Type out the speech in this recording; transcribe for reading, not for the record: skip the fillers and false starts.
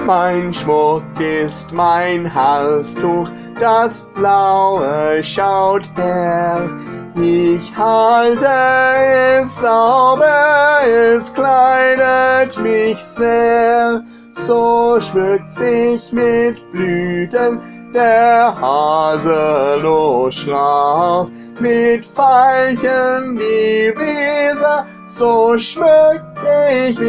Mein Schmuck ist mein Halstuch, das Blaue schaut her. Ich halte es sauber, es kleidet mich sehr. So schmückt sich mit Blüten der Haselnussstrauch. Mit Veilchen die Weser, so schmück ich mich.